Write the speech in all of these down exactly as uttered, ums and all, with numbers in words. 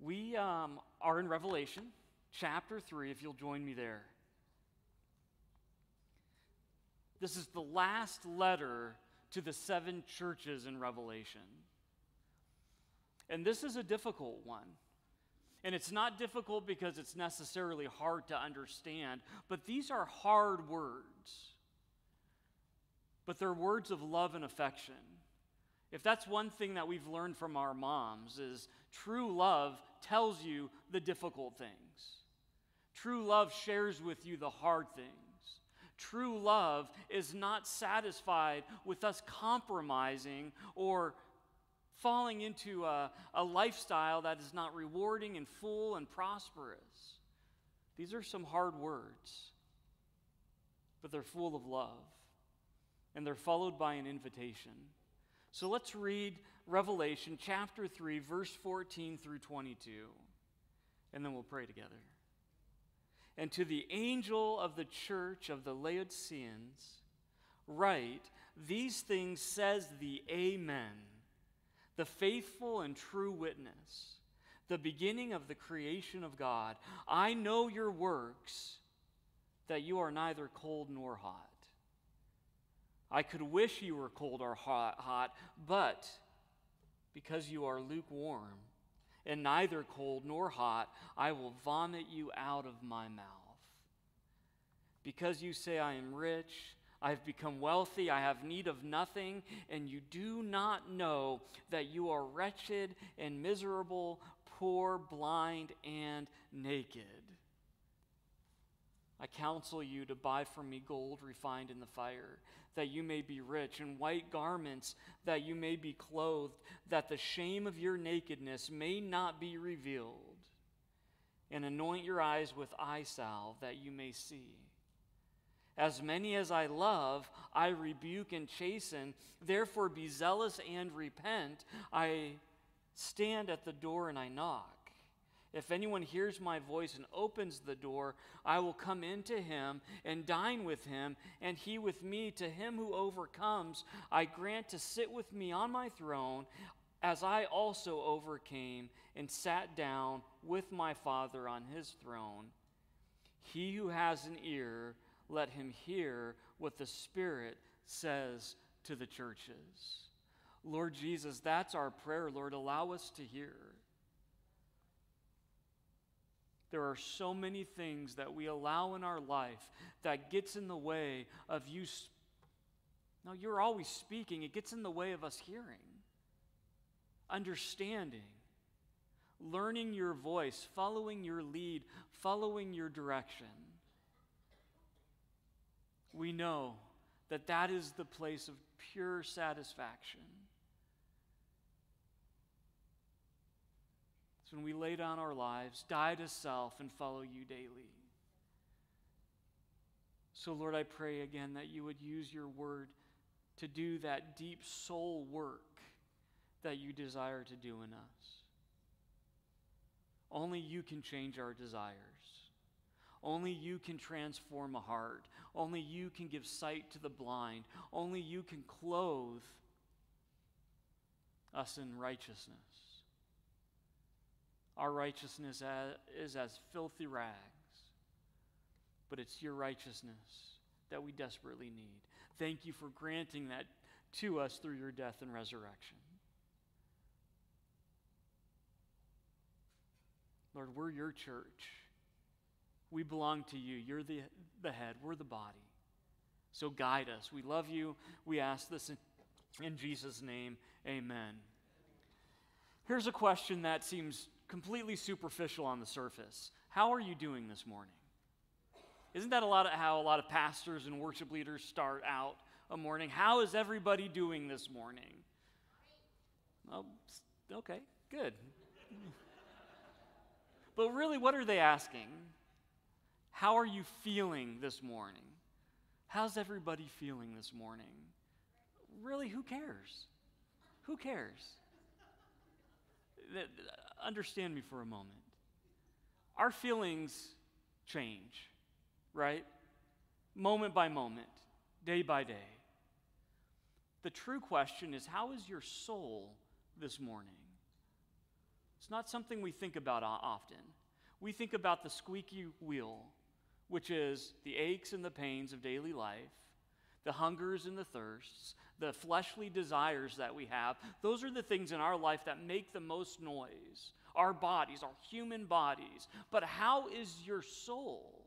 We um, are in Revelation chapter three, if you'll join me there. This is the last letter to the seven churches in Revelation. And this is a difficult one. And it's not difficult because it's necessarily hard to understand, but these are hard words. But they're words of love and affection. If that's one thing that we've learned from our moms, is true love tells you the difficult things. True love shares with you the hard things. True love is not satisfied with us compromising or falling into a, a lifestyle that is not rewarding and full and prosperous. These are some hard words, but they're full of love, and they're followed by an invitation. So let's read Revelation chapter three, verse fourteen through twenty-two, and then we'll pray together. And to the angel of the church of the Laodiceans, write, these things says the Amen, the faithful and true witness, the beginning of the creation of God. I know your works, that you are neither cold nor hot. I could wish you were cold or hot, hot, but because you are lukewarm and neither cold nor hot, I will vomit you out of my mouth. Because you say, I am rich, I have become wealthy, I have need of nothing, and you do not know that you are wretched and miserable, poor, blind, and naked. I counsel you to buy from me gold refined in the fire, that you may be rich, and white garments, that you may be clothed, that the shame of your nakedness may not be revealed, and anoint your eyes with eye salve, that you may see. As many as I love, I rebuke and chasten. Therefore be zealous and repent. I stand at the door and I knock. If anyone hears my voice and opens the door, I will come into him and dine with him, and he with me. To him who overcomes, I grant to sit with me on my throne, as I also overcame and sat down with my Father on his throne. He who has an ear, let him hear what the Spirit says to the churches. Lord Jesus, that's our prayer. Lord, allow us to hear. There are so many things that we allow in our life that gets in the way of you. Sp- no, you're always speaking. It gets in the way of us hearing, understanding, learning your voice, following your lead, following your direction. We know that that is the place of pure satisfaction. It's when we lay down our lives, die to self, and follow you daily. So, Lord, I pray again that you would use your word to do that deep soul work that you desire to do in us. Only you can change our desires. Only you can transform a heart. Only you can give sight to the blind. Only you can clothe us in righteousness. Our righteousness is as filthy rags, but it's your righteousness that we desperately need. Thank you for granting that to us through your death and resurrection. Lord, we're your church. We belong to you. You're the, the head. We're the body. So guide us. We love you. We ask this in, in Jesus' name. Amen. Here's a question that seems completely superficial on the surface. How are you doing this morning? Isn't that a lot of how a lot of pastors and worship leaders start out a morning? How is everybody doing this morning? Oh, okay, good. But really, what are they asking? How are you feeling this morning? How's everybody feeling this morning? Really, who cares? Who cares? Understand me for a moment. Our feelings change, right? Moment by moment, day by day. The true question is, how is your soul this morning? It's not something we think about often. We think about the squeaky wheel, which is the aches and the pains of daily life, the hungers and the thirsts, the fleshly desires that we have. Those are the things in our life that make the most noise. Our bodies, our human bodies. But how is your soul?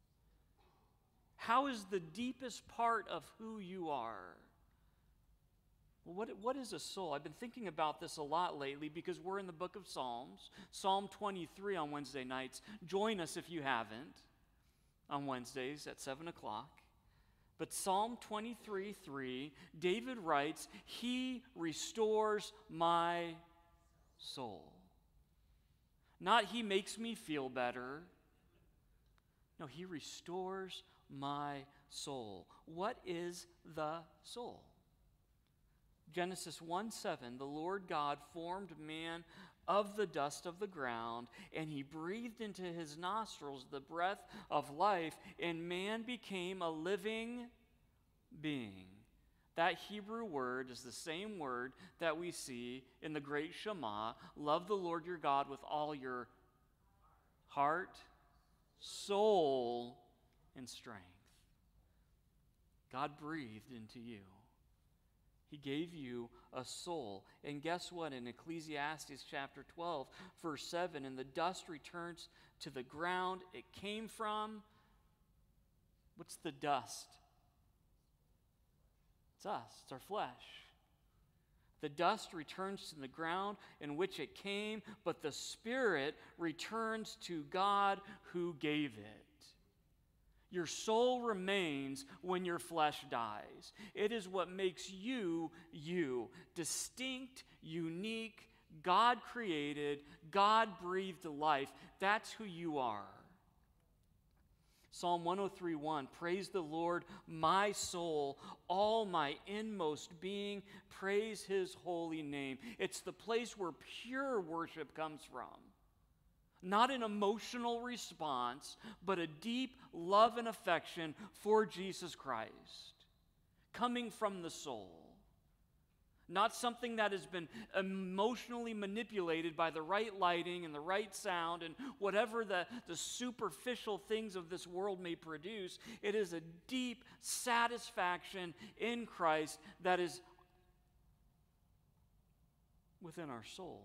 How is the deepest part of who you are? Well, what, what is a soul? I've been thinking about this a lot lately because we're in the book of Psalms. Psalm twenty-three on Wednesday nights. Join us if you haven't on Wednesdays at seven o'clock. But Psalm twenty-three three, David writes, He restores my soul. Not He makes me feel better. No, He restores my soul. What is the soul? Genesis one seven, the Lord God formed man of the dust of the ground, and He breathed into his nostrils the breath of life, and man became a living being. That Hebrew word is the same word that we see in the great Shema. Love the Lord your God with all your heart, soul, and strength. God breathed into you. He gave you a soul. And guess what? In Ecclesiastes chapter twelve, verse seven, and the dust returns to the ground it came from. What's the dust? It's us. It's our flesh. The dust returns to the ground in which it came, but the Spirit returns to God who gave it. Your soul remains when your flesh dies. It is what makes you, you. Distinct, unique, God-created, God-breathed life. That's who you are. Psalm one oh three one, praise the Lord, my soul, all my inmost being, praise His holy name. It's the place where pure worship comes from. Not an emotional response, but a deep love and affection for Jesus Christ, coming from the soul. Not something that has been emotionally manipulated by the right lighting and the right sound and whatever the, the superficial things of this world may produce. It is a deep satisfaction in Christ that is within our soul.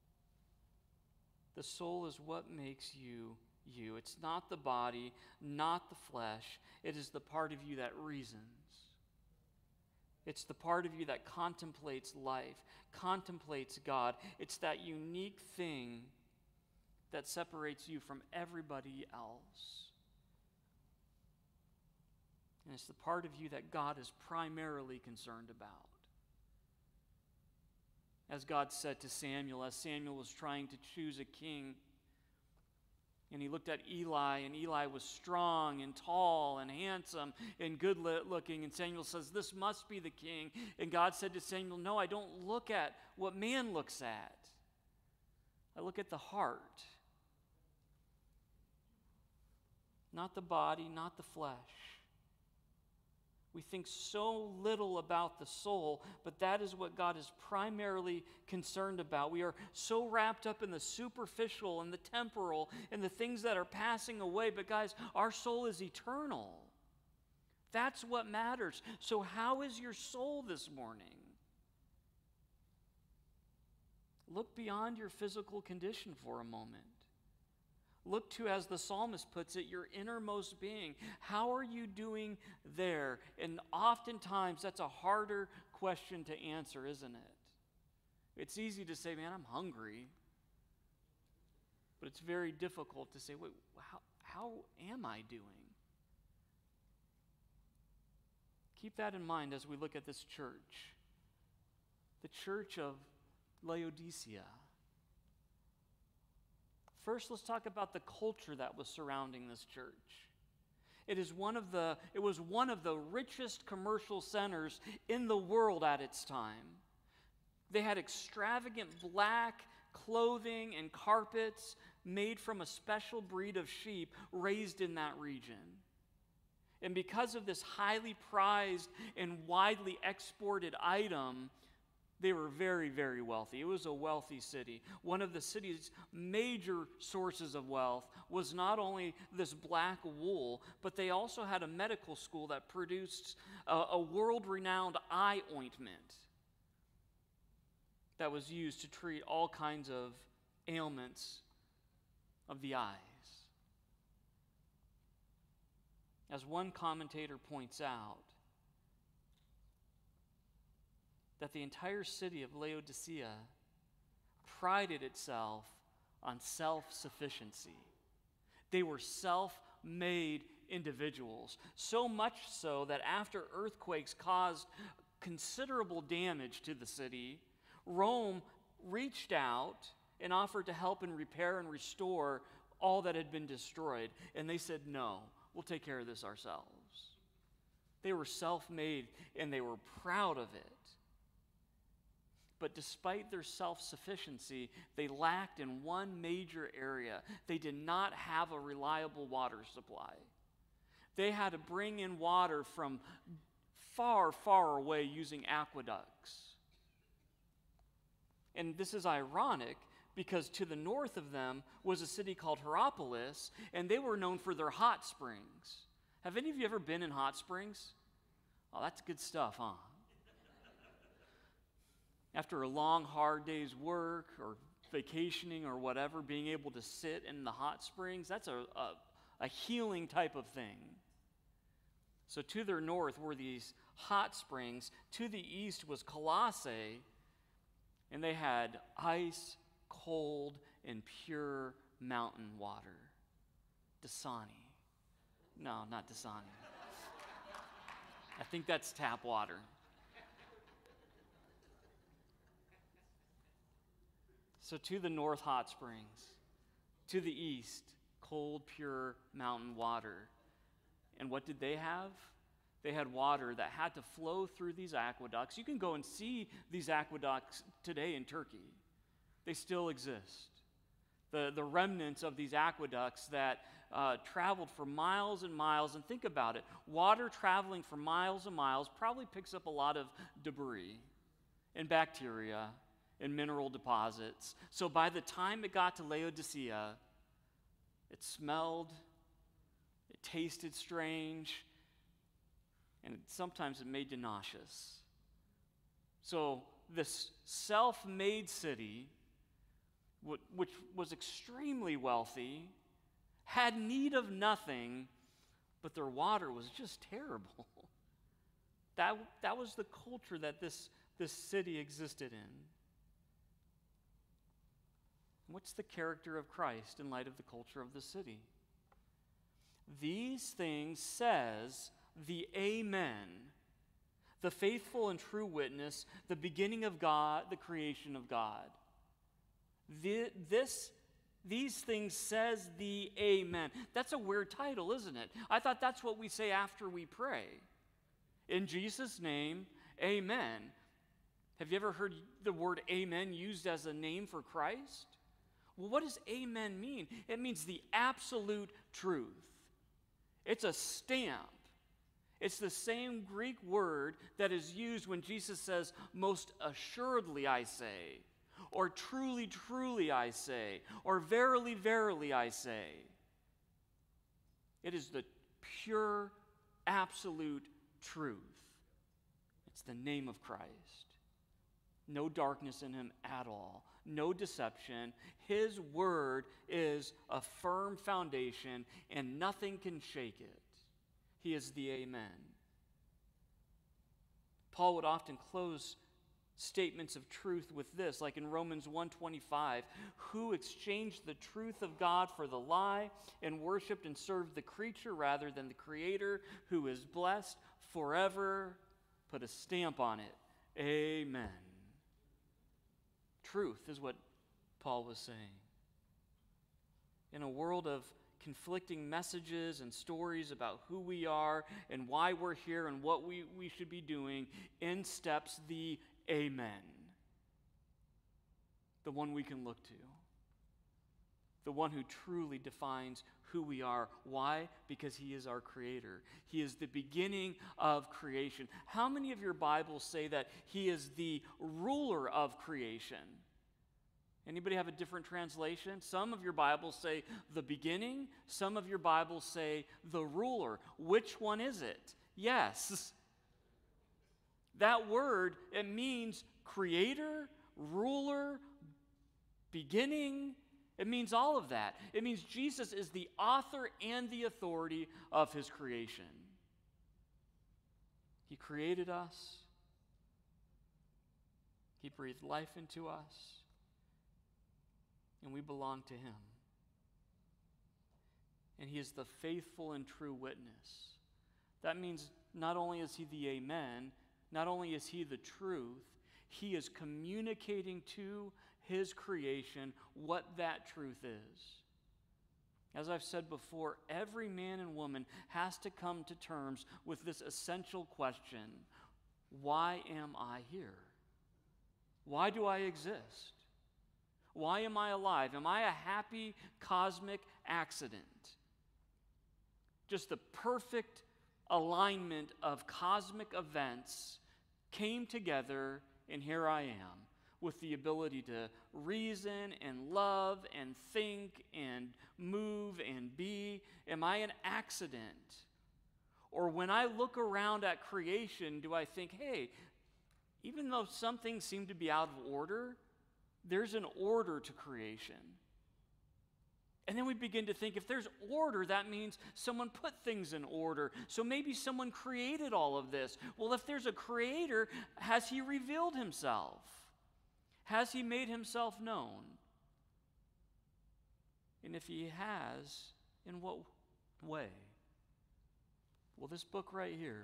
The soul is what makes you you. It's not the body, not the flesh. It is the part of you that reasons. It's the part of you that contemplates life, contemplates God. It's that unique thing that separates you from everybody else. And it's the part of you that God is primarily concerned about. As God said to Samuel, as Samuel was trying to choose a king, and he looked at Eli, and Eli was strong and tall and handsome and good looking. And Samuel says, this must be the king. And God said to Samuel, no, I don't look at what man looks at. I look at the heart. Not the body, not the flesh. We think so little about the soul, but that is what God is primarily concerned about. We are so wrapped up in the superficial and the temporal and the things that are passing away, but guys, our soul is eternal. That's what matters. So how is your soul this morning? Look beyond your physical condition for a moment. Look to, as the psalmist puts it, your innermost being. How are you doing there? And oftentimes that's a harder question to answer, isn't it? It's easy to say, man, I'm hungry. But it's very difficult to say, wait, how, how am I doing? Keep that in mind as we look at this church. The church of Laodicea. First, let's talk about the culture that was surrounding this church. It is one of the, it was one of the richest commercial centers in the world at its time. They had extravagant black clothing and carpets made from a special breed of sheep raised in that region. And because of this highly prized and widely exported item, They were very, very wealthy. It was a wealthy city. One of the city's major sources of wealth was not only this black wool, but they also had a medical school that produced a, a world-renowned eye ointment that was used to treat all kinds of ailments of the eyes. As one commentator points out, that the entire city of Laodicea prided itself on self-sufficiency. They were self-made individuals, so much so that after earthquakes caused considerable damage to the city, Rome reached out and offered to help and repair and restore all that had been destroyed. And they said, no, we'll take care of this ourselves. They were self-made and they were proud of it. But despite their self-sufficiency, they lacked in one major area. They did not have a reliable water supply. They had to bring in water from far, far away using aqueducts. And this is ironic because to the north of them was a city called Hierapolis, and they were known for their hot springs. Have any of you ever been in hot springs? Oh, that's good stuff, huh? After a long, hard day's work or vacationing or whatever, being able to sit in the hot springs, that's a, a, a healing type of thing. So to their north were these hot springs. To the east was Colossae, and they had ice, cold, and pure mountain water. Dasani. No, not Dasani. I think that's tap water. So to the north, hot springs. To the east, cold, pure mountain water. And what did they have? They had water that had to flow through these aqueducts. You can go and see these aqueducts today in Turkey. They still exist. The, the remnants of these aqueducts that uh, traveled for miles and miles. And think about it. Water traveling for miles and miles probably picks up a lot of debris and bacteria and mineral deposits. So by the time it got to Laodicea, it smelled, it tasted strange, and sometimes it made you nauseous. So this self-made city, which was extremely wealthy, had need of nothing, but their water was just terrible. That, that was the culture that this, this city existed in. What's the character of Christ in light of the culture of the city? These things says the Amen, the faithful and true witness, the beginning of God, the creation of God. The, this, these things says the Amen. That's a weird title, isn't it? I thought that's what we say after we pray. In Jesus' name, Amen. Have you ever heard the word Amen used as a name for Christ? Well, what does amen mean? It means the absolute truth. It's a stamp. It's the same Greek word that is used when Jesus says, most assuredly I say, or truly, truly I say, or verily, verily I say. It is the pure, absolute truth. It's the name of Christ. No darkness in him at all. No deception. His word is a firm foundation, and nothing can shake it. He is the Amen. Paul would often close statements of truth with this, like in Romans one twenty-five, who exchanged the truth of God for the lie and worshiped and served the creature rather than the Creator, who is blessed forever. Put a stamp on it. Amen. Truth is what Paul was saying. In a world of conflicting messages and stories about who we are and why we're here and what we, we should be doing, in steps the Amen, the one we can look to. the one who truly defines who we are. Why? Because he is our creator. He is the beginning of creation. How many of your Bibles say that he is the ruler of creation? Anybody have a different translation? Some of your Bibles say the beginning. Some of your Bibles say the ruler. Which one is it? Yes. That word, it means creator, ruler, beginning. It means all of that. It means Jesus is the author and the authority of his creation. He created us. He breathed life into us. And we belong to him. And he is the faithful and true witness. That means not only is he the amen, not only is he the truth, he is communicating to his creation what that truth is. As I've said before, every man and woman has to come to terms with this essential question: why am I here? Why do I exist? Why am I alive? Am I a happy cosmic accident? Just the perfect alignment of cosmic events came together, and here I am, with the ability to reason and love and think and move and be. Am I an accident? Or when I look around at creation, do I think, hey, even though some things seem to be out of order, there's an order to creation. And then we begin to think, if there's order, that means someone put things in order. So maybe someone created all of this. Well, if there's a creator, has he revealed himself? Has he made himself known? And if he has, in what way? Well, this book right here,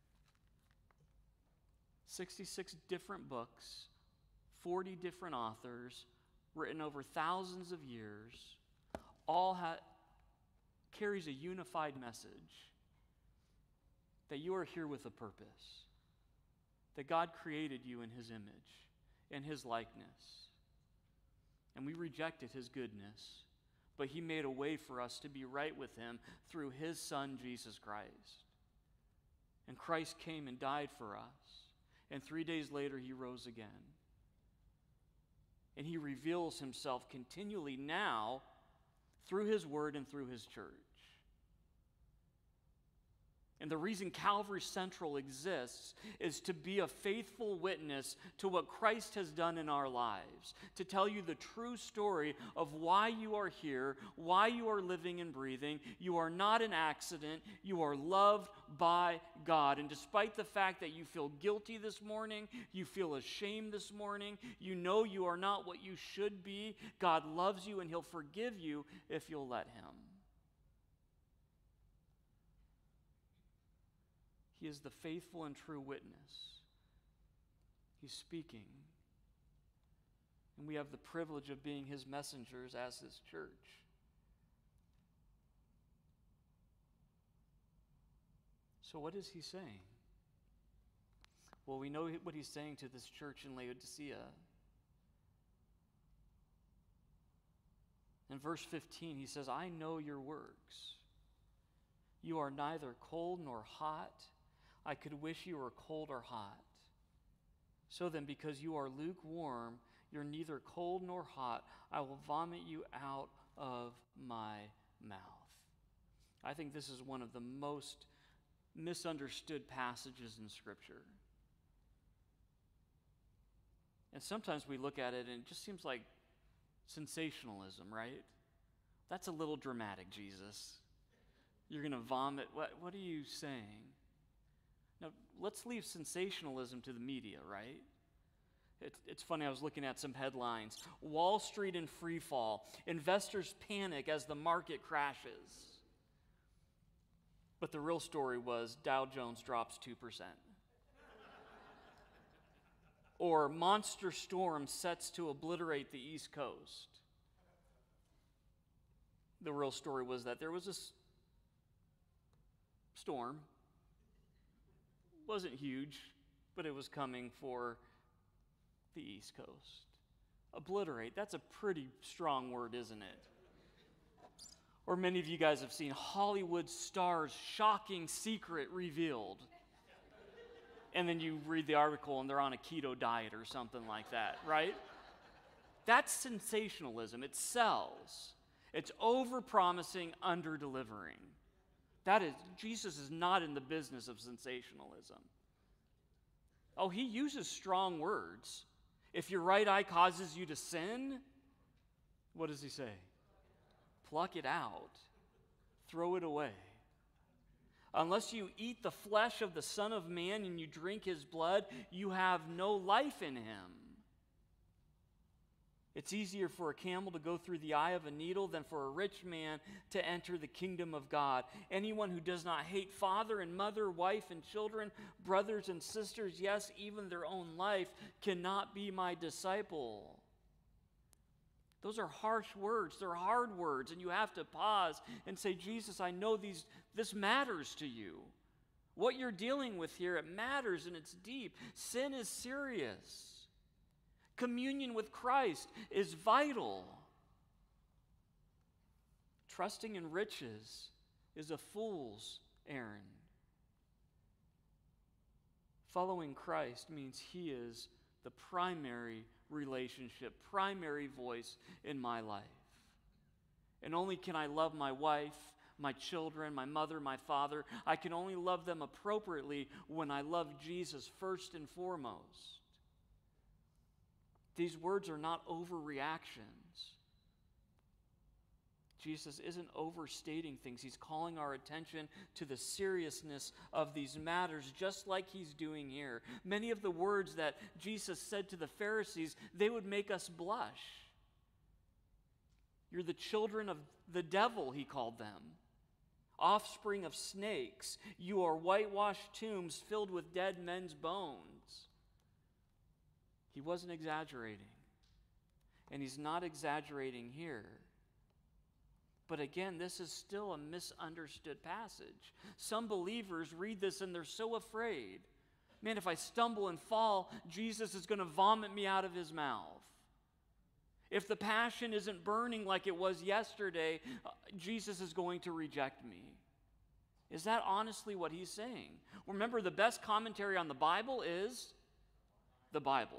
sixty-six different books, forty different authors, written over thousands of years, all ha- carries a unified message that you are here with a purpose, that God created you in his image, in his likeness, and we rejected his goodness, but he made a way for us to be right with him through his Son, Jesus Christ. And Christ came and died for us, and three days later he rose again. And he reveals himself continually now through his word and through his church. And the reason Calvary Central exists is to be a faithful witness to what Christ has done in our lives, to tell you the true story of why you are here, why you are living and breathing. You are not an accident. You are loved by God. And despite the fact that you feel guilty this morning, you feel ashamed this morning, you know you are not what you should be, God loves you and he'll forgive you if you'll let him. He is the faithful and true witness. He's speaking. And we have the privilege of being his messengers as his church. So what is he saying? Well, we know what he's saying to this church in Laodicea. In verse fifteen, he says, I know your works. You are neither cold nor hot. I could wish you were cold or hot. So then, because you are lukewarm, you're neither cold nor hot, I will vomit you out of my mouth. I think this is one of the most misunderstood passages in Scripture. And sometimes we look at it and it just seems like sensationalism, right? That's a little dramatic, Jesus. You're going to vomit. What, what are you saying? Now, let's leave sensationalism to the media, right? It, it's funny, I was looking at some headlines. Wall Street in free fall. Investors panic as the market crashes. But the real story was Dow Jones drops two percent. Or monster storm sets to obliterate the East Coast. The real story was that there was a s- storm. Wasn't huge, but it was coming for the East Coast. Obliterate, that's a pretty strong word, isn't it? Or many of you guys have seen Hollywood stars' shocking secret revealed. And then you read the article and they're on a keto diet or something like that, right? That's sensationalism. It sells. It's over-promising, under-delivering. That is, Jesus is not in the business of sensationalism. Oh, he uses strong words. If your right eye causes you to sin, what does he say? Pluck it out. Throw it away. Unless you eat the flesh of the Son of Man and you drink his blood, you have no life in him. It's easier for a camel to go through the eye of a needle than for a rich man to enter the kingdom of God. Anyone who does not hate father and mother, wife and children, brothers and sisters, yes, even their own life, cannot be my disciple. Those are harsh words. They're hard words, and you have to pause and say, Jesus, I know these. This matters to you. What you're dealing with here, it matters and it's deep. Sin is serious. Communion with Christ is vital. Trusting in riches is a fool's errand. Following Christ means he is the primary relationship, primary voice in my life. And only can I love my wife, my children, my mother, my father. I can only love them appropriately when I love Jesus first and foremost. These words are not overreactions. Jesus isn't overstating things. He's calling our attention to the seriousness of these matters, just like he's doing here. Many of the words that Jesus said to the Pharisees, they would make us blush. You're the children of the devil, he called them. Offspring of snakes. You are whitewashed tombs filled with dead men's bones. He wasn't exaggerating. And he's not exaggerating here. But again, this is still a misunderstood passage. Some believers read this and they're so afraid. Man, if I stumble and fall, Jesus is going to vomit me out of his mouth. If the passion isn't burning like it was yesterday, uh, Jesus is going to reject me. Is that honestly what he's saying? Remember, the best commentary on the Bible is the Bible.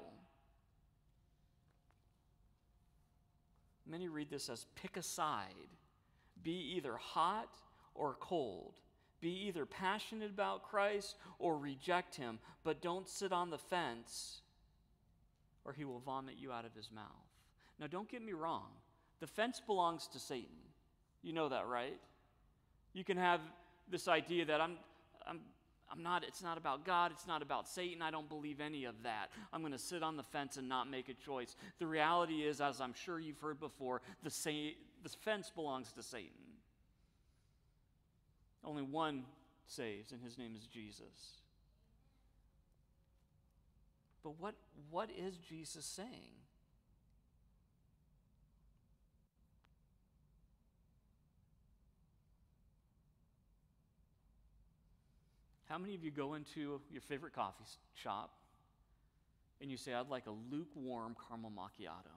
Many read this as pick a side. Be either hot or cold. Be either passionate about Christ or reject him, but don't sit on the fence or he will vomit you out of his mouth. Now, don't get me wrong. The fence belongs to Satan. You know that, right? You can have this idea that I'm, I'm, I'm not, it's not about God, it's not about Satan, I don't believe any of that. I'm going to sit on the fence and not make a choice. The reality is, as I'm sure you've heard before, the, sa- the fence belongs to Satan. Only one saves, and his name is Jesus. But what, what is Jesus saying? How many of you go into your favorite coffee shop and you say, I'd like a lukewarm caramel macchiato?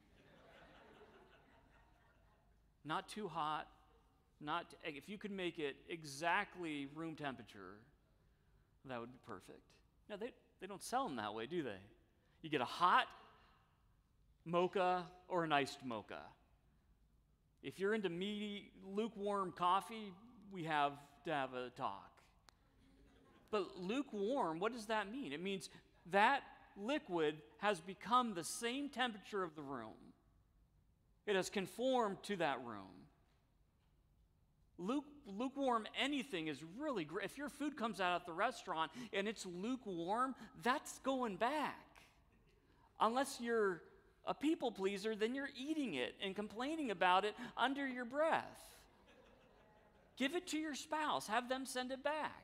Not too hot, not t- if you could make it exactly room temperature, that would be perfect. No, they, they don't sell them that way, do they? You get a hot mocha or an iced mocha. If you're into meaty, lukewarm coffee, we have to have a talk. But lukewarm, what does that mean? It means that liquid has become the same temperature of the room. It has conformed to that room. Luke, lukewarm anything is really great. If your food comes out at the restaurant and it's lukewarm, that's going back. Unless you're a people pleaser, then you're eating it and complaining about it under your breath. Give it to your spouse. Have them send it back.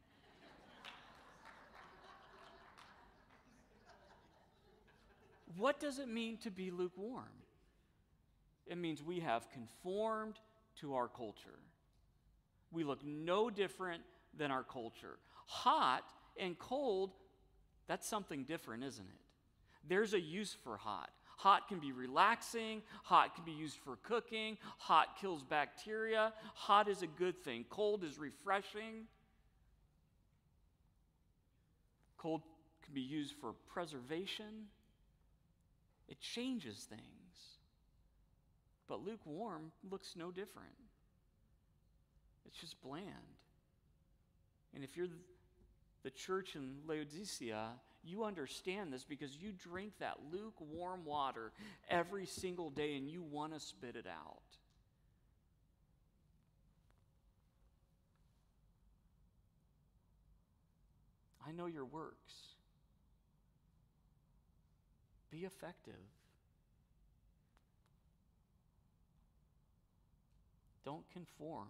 What does it mean to be lukewarm? It means we have conformed to our culture. We look no different than our culture. Hot and cold, that's something different, isn't it? There's a use for hot. Hot can be relaxing. Hot can be used for cooking. Hot kills bacteria. Hot is a good thing. Cold is refreshing. Cold can be used for preservation. It changes things. But lukewarm looks no different. It's just bland. And if you're the church in Laodicea, you understand this because you drink that lukewarm water every single day and you want to spit it out. I know your works. Be effective. Don't conform.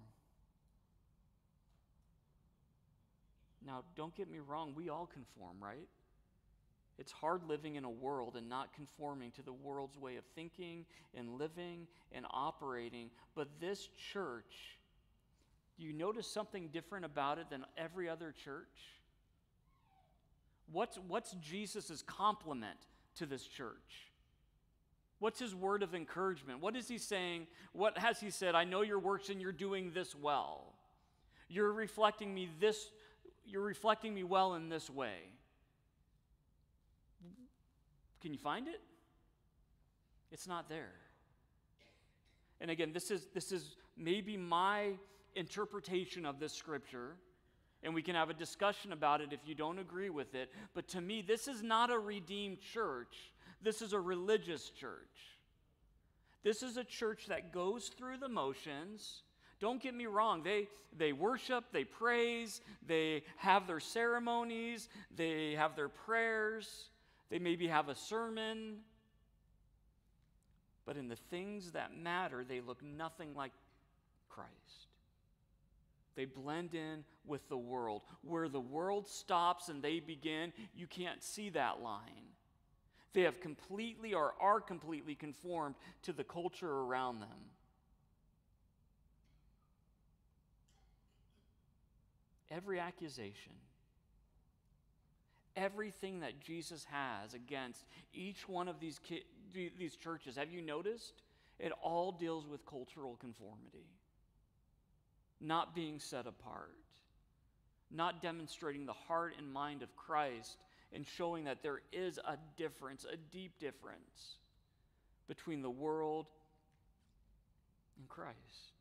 Now, don't get me wrong, we all conform, right? It's hard living in a world and not conforming to the world's way of thinking and living and operating. But this church, do you notice something different about it than every other church? What's, what's Jesus' compliment to this church? What's his word of encouragement? What is he saying? What has he said? I know your works and you're doing this well. You're reflecting me this You're reflecting me well in this way. Can you find it? It's not there. And again, this is this is maybe my interpretation of this scripture, and we can have a discussion about it if you don't agree with it. But to me, this is not a redeemed church. This is a religious church. This is a church that goes through the motions. Don't get me wrong, they, they worship, they praise, they have their ceremonies, they have their prayers, they maybe have a sermon. But in the things that matter, they look nothing like Christ. They blend in with the world. Where the world stops and they begin, you can't see that line. They have completely or are completely conformed to the culture around them. Every accusation, everything that Jesus has against each one of these ki- these churches, have you noticed? It all deals with cultural conformity. Not being set apart. Not demonstrating the heart and mind of Christ and showing that there is a difference, a deep difference between the world and Christ.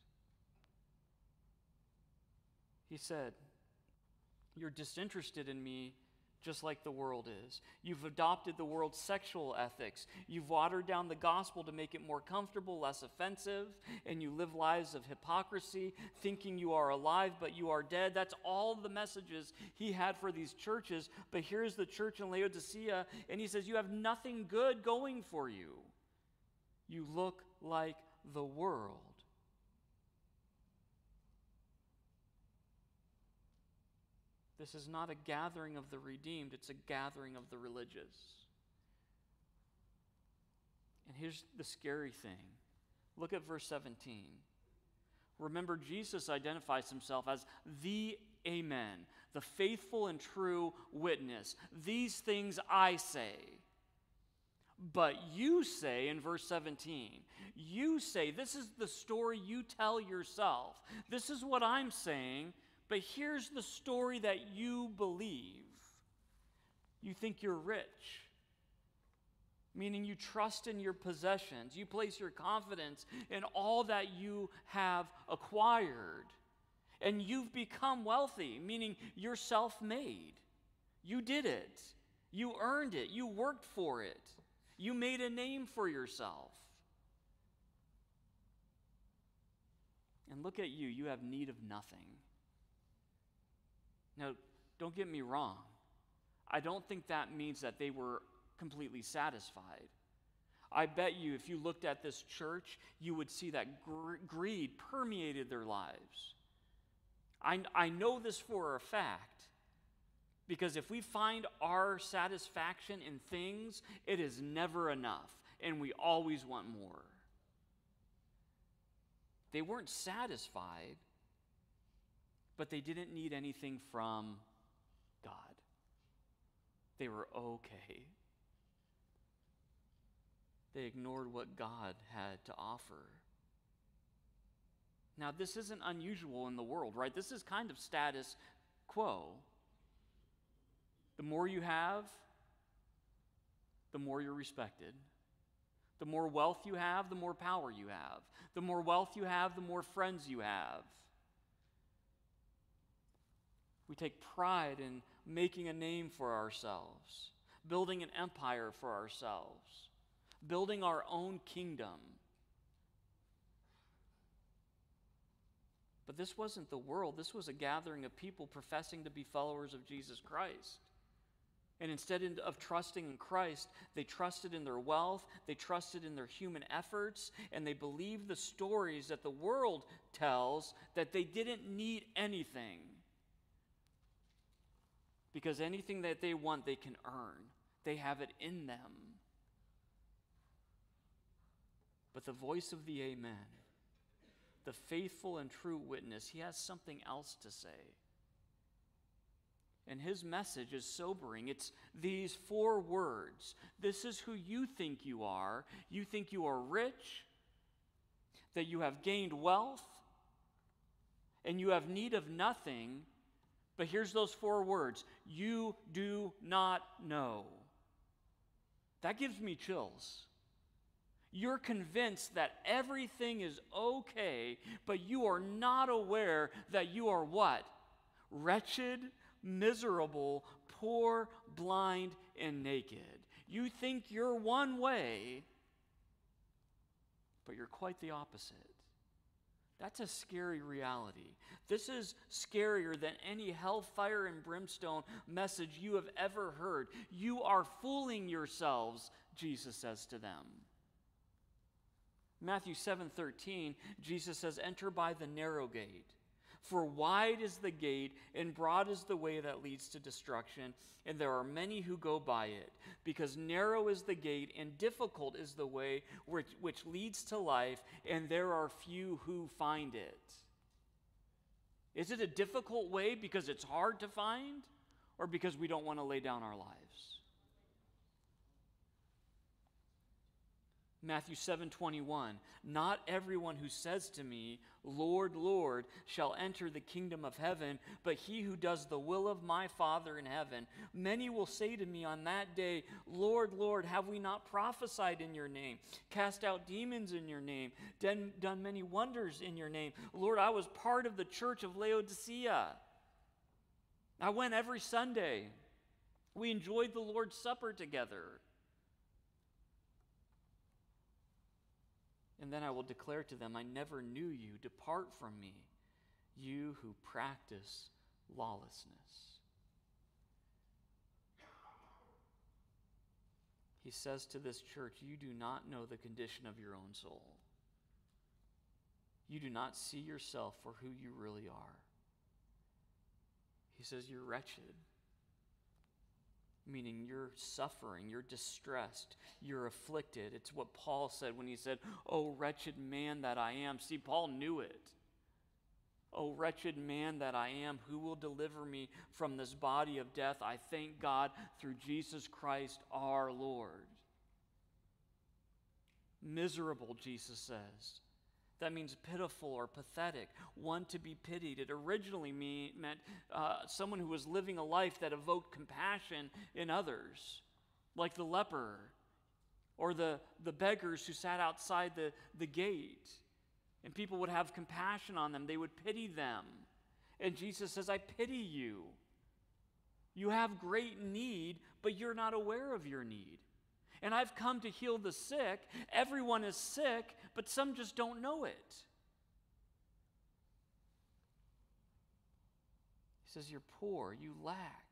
He said, you're disinterested in me just like the world is. You've adopted the world's sexual ethics. You've watered down the gospel to make it more comfortable, less offensive, and you live lives of hypocrisy, thinking you are alive, but you are dead. That's all the messages he had for these churches. But here's the church in Laodicea, and he says, you have nothing good going for you. You look like the world. This is not a gathering of the redeemed, it's a gathering of the religious. And here's the scary thing. Look at verse seventeen. Remember, Jesus identifies himself as the Amen, the faithful and true witness. These things I say. But you say, in verse seventeen, you say, this is the story you tell yourself. This is what I'm saying. But here's the story that you believe. You think you're rich, meaning you trust in your possessions. You place your confidence in all that you have acquired. And you've become wealthy, meaning you're self-made. You did it. You earned it. You worked for it. You made a name for yourself. And look at you. You have need of nothing. Now, don't get me wrong. I don't think that means that they were completely satisfied. I bet you if you looked at this church, you would see that gr- greed permeated their lives. I, I know this for a fact, because if we find our satisfaction in things, it is never enough, and we always want more. They weren't satisfied, but they didn't need anything from God. They were okay. They ignored what God had to offer. Now, this isn't unusual in the world, right? This is kind of status quo. The more you have, the more you're respected. The more wealth you have, the more power you have. The more wealth you have, the more friends you have. We take pride in making a name for ourselves, building an empire for ourselves, building our own kingdom. But this wasn't the world. This was a gathering of people professing to be followers of Jesus Christ. And instead of trusting in Christ, they trusted in their wealth, they trusted in their human efforts, and they believed the stories that the world tells that they didn't need anything. Because anything that they want, they can earn. They have it in them. But the voice of the Amen, the faithful and true witness, he has something else to say. And his message is sobering. It's these four words. This is who you think you are. You think you are rich, that you have gained wealth, and you have need of nothing. But here's those four words. You do not know. That gives me chills. You're convinced that everything is okay, but you are not aware that you are what? Wretched, miserable, poor, blind, and naked. You think you're one way, but you're quite the opposite. That's a scary reality. This is scarier than any hellfire and brimstone message you have ever heard. You are fooling yourselves, Jesus says to them. Matthew seven thirteen, Jesus says, enter by the narrow gate. For wide is the gate, and broad is the way that leads to destruction, and there are many who go by it. Because narrow is the gate, and difficult is the way which, which leads to life, and there are few who find it. Is it a difficult way because it's hard to find, or because we don't want to lay down our lives? Matthew seven twenty-one, not everyone who says to me, Lord, Lord, shall enter the kingdom of heaven, but he who does the will of my Father in heaven. Many will say to me on that day, Lord, Lord, have we not prophesied in your name, cast out demons in your name, done, done many wonders in your name? Lord, I was part of the church of Laodicea. I went every Sunday. We enjoyed the Lord's Supper together. And then I will declare to them, I never knew you. Depart from me, you who practice lawlessness. He says to this church, you do not know the condition of your own soul. You do not see yourself for who you really are. He says you're wretched. Meaning you're suffering, you're distressed, you're afflicted. It's what Paul said when he said, oh, wretched man that I am. See, Paul knew it. Oh, wretched man that I am, who will deliver me from this body of death? I thank God through Jesus Christ our Lord. Miserable, Jesus says. That means pitiful or pathetic, one to be pitied. It originally mean, meant uh, someone who was living a life that evoked compassion in others, like the leper or the, the beggars who sat outside the, the gate. And people would have compassion on them. They would pity them. And Jesus says, I pity you. You have great need, but you're not aware of your need. And I've come to heal the sick. Everyone is sick, but some just don't know it. He says, you're poor, you lack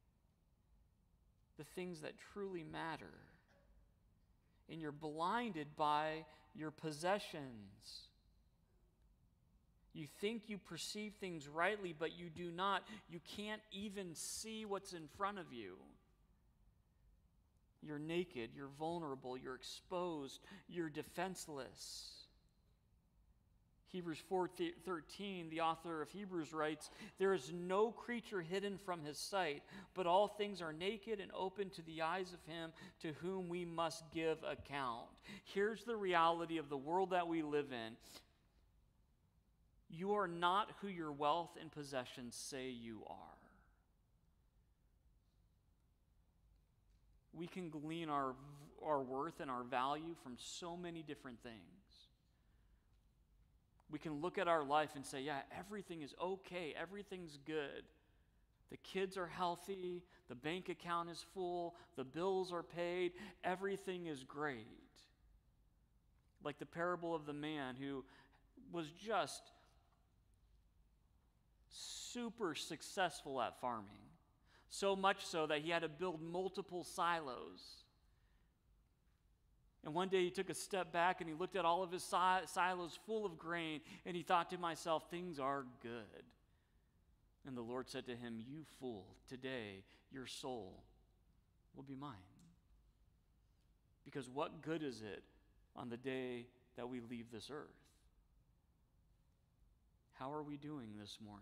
the things that truly matter. And you're blinded by your possessions. You think you perceive things rightly, but you do not. You can't even see what's in front of you. You're naked, you're vulnerable, you're exposed, you're defenseless. Hebrews four thirteen, the author of Hebrews writes, "There is no creature hidden from his sight, but all things are naked and open to the eyes of him to whom we must give account." Here's the reality of the world that we live in. You are not who your wealth and possessions say you are. We can glean our, our worth and our value from so many different things. We can look at our life and say, yeah, everything is okay, everything's good. The kids are healthy, the bank account is full, the bills are paid, everything is great. Like the parable of the man who was just super successful at farming. So much so that he had to build multiple silos. And one day he took a step back and he looked at all of his si- silos full of grain, and he thought to himself, things are good. And the Lord said to him, "You fool, today your soul will be mine." Because what good is it on the day that we leave this earth? How are we doing this morning?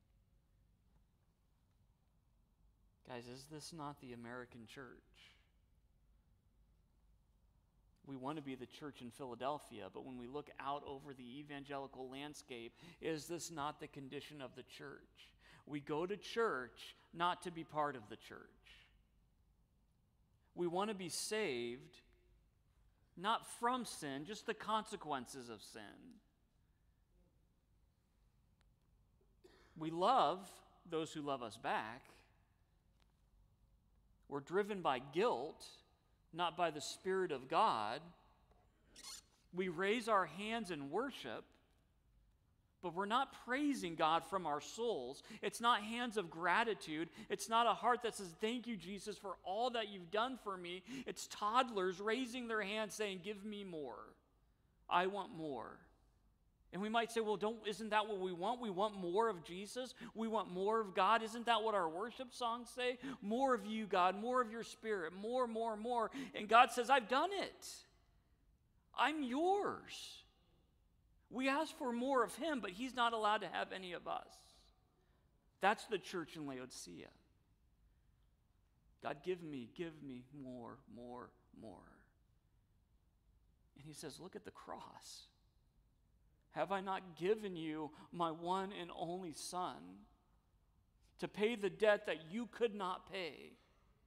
Guys, is this not the American church? We want to be the church in Philadelphia, but when we look out over the evangelical landscape, is this not the condition of the church? We go to church not to be part of the church. We want to be saved not from sin, just the consequences of sin. We love those who love us back. We're driven by guilt, not by the Spirit of God. We raise our hands in worship, but we're not praising God from our souls. It's not hands of gratitude. It's not a heart that says, "Thank you, Jesus, for all that you've done for me." It's toddlers raising their hands saying, "Give me more. I want more." And we might say, well, don't, isn't that what we want? We want more of Jesus. We want more of God. Isn't that what our worship songs say? More of you, God, more of your Spirit, more, more, more. And God says, I've done it. I'm yours. We ask for more of him, but he's not allowed to have any of us. That's the church in Laodicea. God, give me, give me more, more, more. And he says, look at the cross. Have I not given you my one and only Son to pay the debt that you could not pay?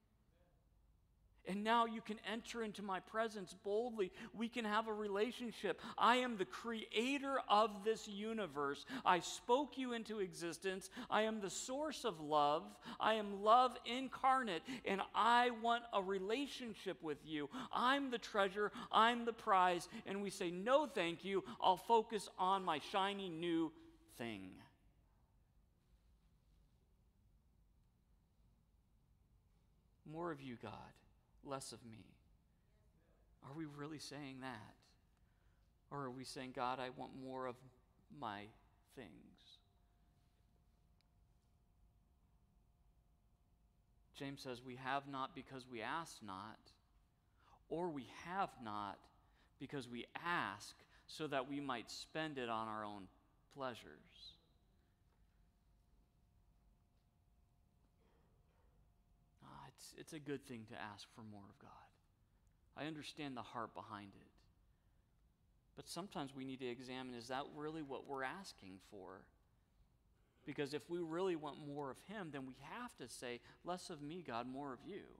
And now you can enter into my presence boldly. We can have a relationship. I am the creator of this universe. I spoke you into existence. I am the source of love. I am love incarnate, and I want a relationship with you. I'm the treasure. I'm the prize. And we say, no, thank you. I'll focus on my shiny new thing. More of you, God. Less of me. Are we really saying that? Or are we saying, God, I want more of my things? James says, we have not because we ask not, or we have not because we ask so that we might spend it on our own pleasures. It's, it's a good thing to ask for more of God. I understand the heart behind it. But sometimes we need to examine, is that really what we're asking for? Because if we really want more of him, then we have to say, less of me, God, more of you.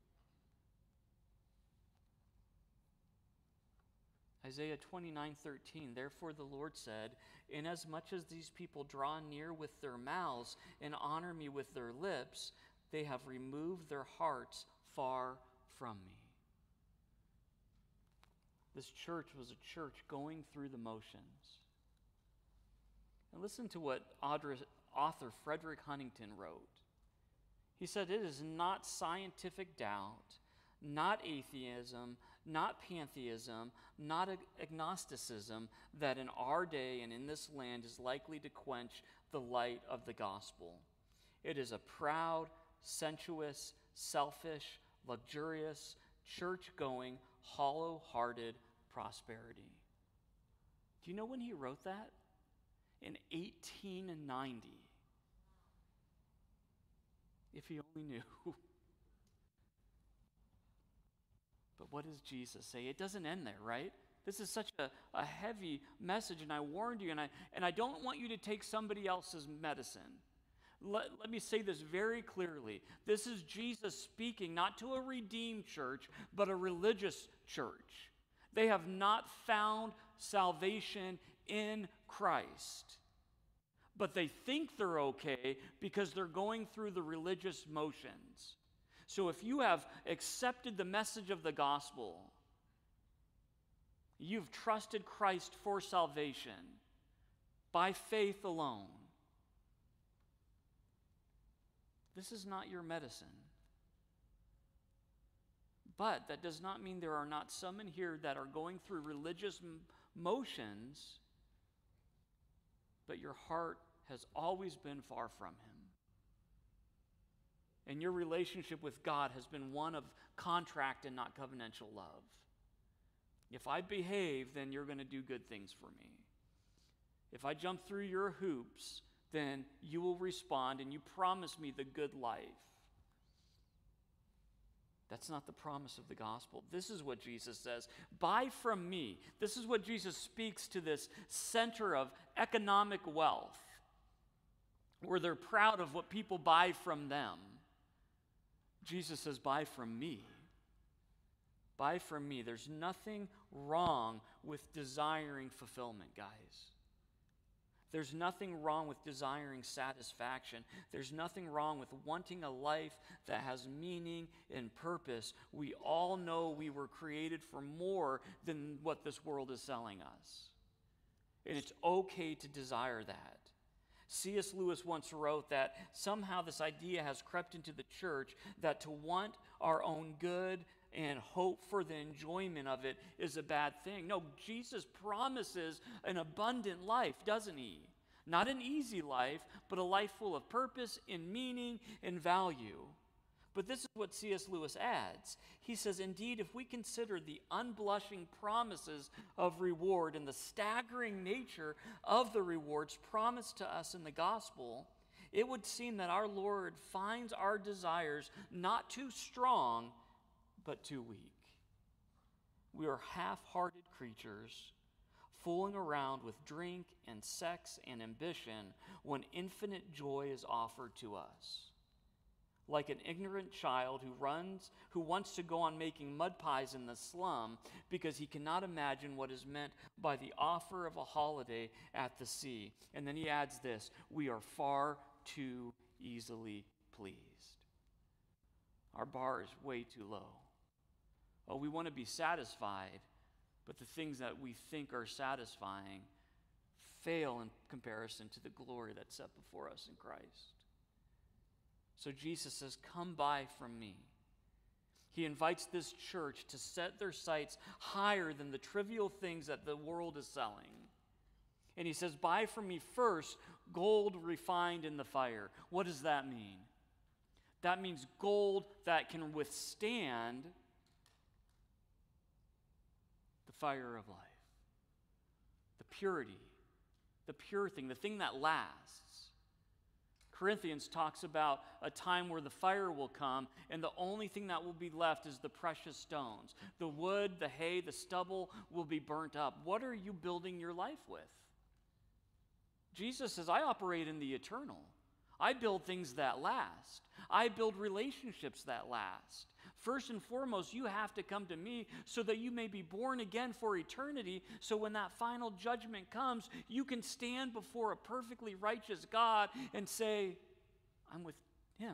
Isaiah twenty-nine thirteen, therefore the Lord said, inasmuch as these people draw near with their mouths and honor me with their lips, they have removed their hearts far from me. This church was a church going through the motions. And listen to what author Frederick Huntington wrote. He said, it is not scientific doubt, not atheism, not pantheism, not agnosticism that in our day and in this land is likely to quench the light of the gospel. It is a proud, sensuous, selfish, luxurious, church-going, hollow-hearted prosperity. Do you know when he wrote that? in eighteen ninety. If he only knew. But what does Jesus say? It doesn't end there, right? This is such a, a heavy message, and I warned you, and I, and I don't want you to take somebody else's medicine. Let, let me say this very clearly. This is Jesus speaking not to a redeemed church, but a religious church. They have not found salvation in Christ. But they think they're okay because they're going through the religious motions. So if you have accepted the message of the gospel, you've trusted Christ for salvation by faith alone, this is not your medicine. But that does not mean there are not some in here that are going through religious m- motions, but your heart has always been far from Him. And your relationship with God has been one of contract and not covenantal love. If I behave, then you're going to do good things for me. If I jump through your hoops, then you will respond and you promise me the good life. That's not the promise of the gospel. This is what Jesus says. Buy from me. This is what Jesus speaks to this center of economic wealth, where they're proud of what people buy from them. Jesus says, buy from me. Buy from me. There's nothing wrong with desiring fulfillment, guys. There's nothing wrong with desiring satisfaction. There's nothing wrong with wanting a life that has meaning and purpose. We all know we were created for more than what this world is selling us. And it's okay to desire that. C S Lewis once wrote that somehow this idea has crept into the church that to want our own good and hope for the enjoyment of it is a bad thing. No, Jesus promises an abundant life, doesn't He? Not an easy life, but a life full of purpose and meaning and value. But this is what C S Lewis adds. He says, indeed, if we consider the unblushing promises of reward and the staggering nature of the rewards promised to us in the gospel, it would seem that our Lord finds our desires not too strong, but too weak. We are half-hearted creatures, fooling around with drink and sex and ambition when infinite joy is offered to us. Like an ignorant child who runs, who wants to go on making mud pies in the slum because he cannot imagine what is meant by the offer of a holiday at the sea. And then he adds this, we are far too easily pleased. Our bar is way too low. Oh, we want to be satisfied, but the things that we think are satisfying fail in comparison to the glory that's set before us in Christ. So Jesus says, come buy from me. He invites this church to set their sights higher than the trivial things that the world is selling. And he says, buy from me first gold refined in the fire. What does that mean? That means gold that can withstand the fire of life. The purity, the pure thing, the thing that lasts. Corinthians talks about a time where the fire will come and the only thing that will be left is the precious stones. The wood, the hay, the stubble will be burnt up. What are you building your life with? Jesus says, I operate in the eternal. I build things that last. I build relationships that last. First and foremost, you have to come to me so that you may be born again for eternity, so when that final judgment comes, you can stand before a perfectly righteous God and say, I'm with Him.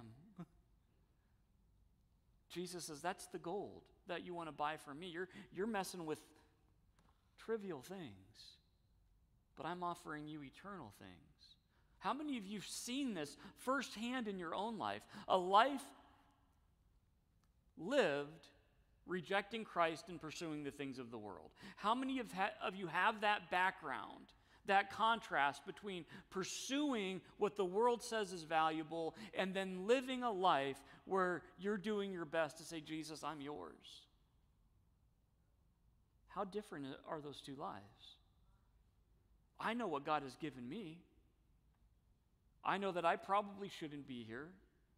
Jesus says, that's the gold that you want to buy from me. You're, you're messing with trivial things, but I'm offering you eternal things. How many of you have seen this firsthand in your own life? A life lived rejecting Christ and pursuing the things of the world. How many of, ha- of you have that background, that contrast between pursuing what the world says is valuable and then living a life where you're doing your best to say, Jesus, I'm yours? How different are those two lives? I know what God has given me. I know that I probably shouldn't be here.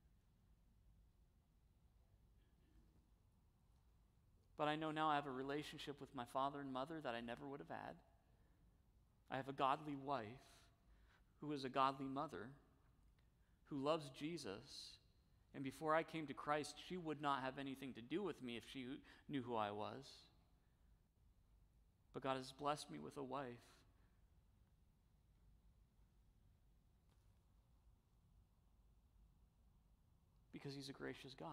But I know now I have a relationship with my father and mother that I never would have had. I have a godly wife who is a godly mother who loves Jesus. And before I came to Christ, she would not have anything to do with me if she knew who I was. But God has blessed me with a wife because He's a gracious God.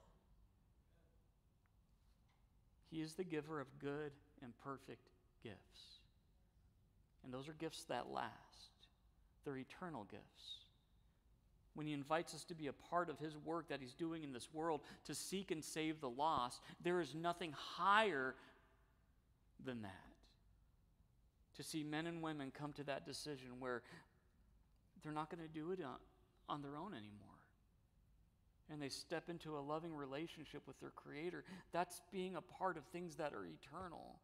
He is the giver of good and perfect gifts. And those are gifts that last. They're eternal gifts. When He invites us to be a part of His work that He's doing in this world to seek and save the lost, there is nothing higher than that. To see men and women come to that decision where they're not going to do it on, on their own anymore. And they step into a loving relationship with their Creator. That's being a part of things that are eternal.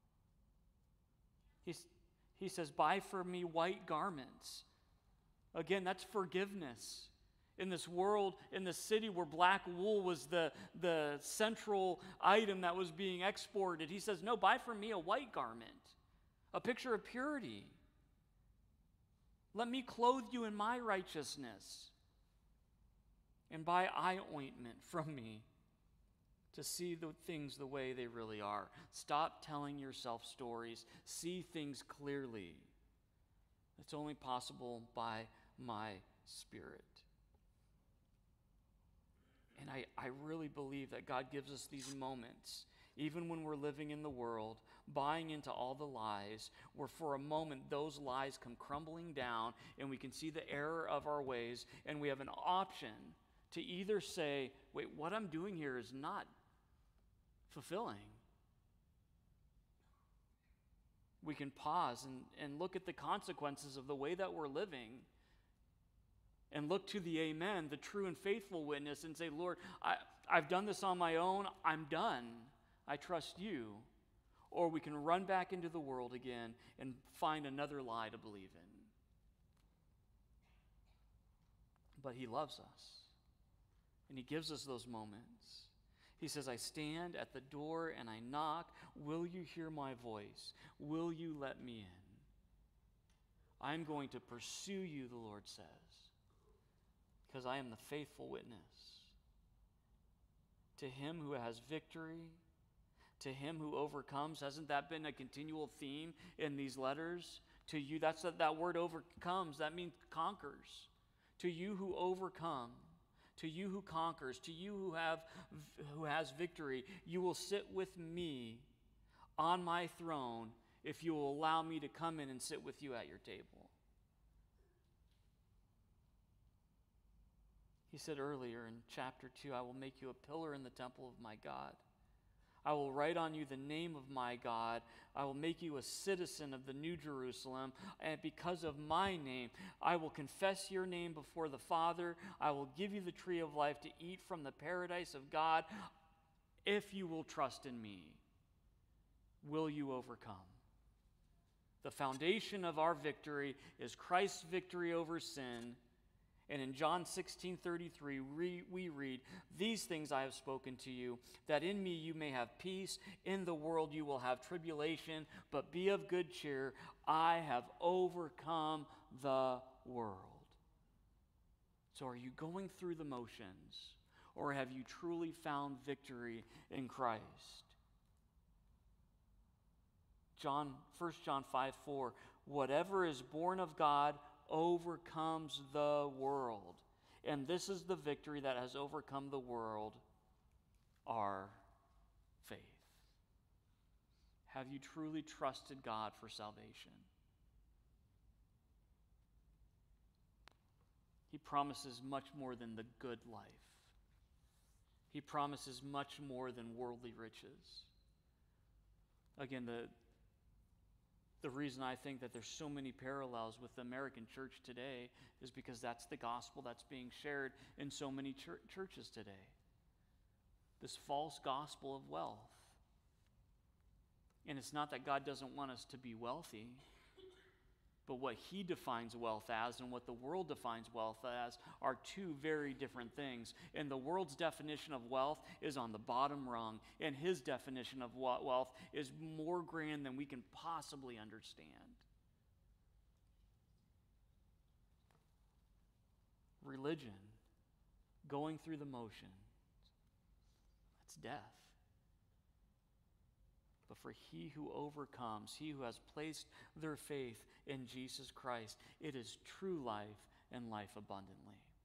He's, he says, buy for me white garments. Again, that's forgiveness. In this world, in the city where black wool was the, the central item that was being exported, He says, no, buy for me a white garment, a picture of purity. Let me clothe you in my righteousness. And buy eye ointment from me to see the things the way they really are. Stop telling yourself stories. See things clearly. It's only possible by my Spirit. And I, I really believe that God gives us these moments, even when we're living in the world, buying into all the lies, where for a moment those lies come crumbling down and we can see the error of our ways, and we have an option to either say, wait, what I'm doing here is not fulfilling. We can pause and, and look at the consequences of the way that we're living and look to the Amen, the true and faithful witness, and say, Lord, I, I've done this on my own. I'm done. I trust you. Or we can run back into the world again and find another lie to believe in. But He loves us. And He gives us those moments. He says, I stand at the door and I knock. Will you hear my voice? Will you let me in? I'm going to pursue you, the Lord says, because I am the faithful witness. To him who has victory, to him who overcomes. Hasn't that been a continual theme in these letters? To you, that's that, that word overcomes. That means conquers. To you who overcome. To you who conquers, to you who have who has victory, you will sit with me on my throne if you will allow me to come in and sit with you at your table. He said earlier in chapter two, I will make you a pillar in the temple of my God. I will write on you the name of my God. I will make you a citizen of the New Jerusalem. And because of my name, I will confess your name before the Father. I will give you the tree of life to eat from the paradise of God. If you will trust in me, will you overcome? The foundation of our victory is Christ's victory over sin. And in John sixteen thirty-three, we, we read, these things I have spoken to you, that in me you may have peace. In the world you will have tribulation, but be of good cheer. I have overcome the world. So are you going through the motions, or have you truly found victory in Christ? John, First John five four, whatever is born of God overcomes the world. And this is the victory that has overcome the world, our faith. Have you truly trusted God for salvation? He promises much more than the good life. He promises much more than worldly riches. Again, the The reason I think that there's so many parallels with the American church today is because that's the gospel that's being shared in so many chur- churches today. This false gospel of wealth. And it's not that God doesn't want us to be wealthy. But what he defines wealth as and what the world defines wealth as are two very different things. And the world's definition of wealth is on the bottom rung, and his definition of what wealth is more grand than we can possibly understand. Religion, going through the motions, that's death. But for he who overcomes, he who has placed their faith in Jesus Christ, it is true life and life abundantly.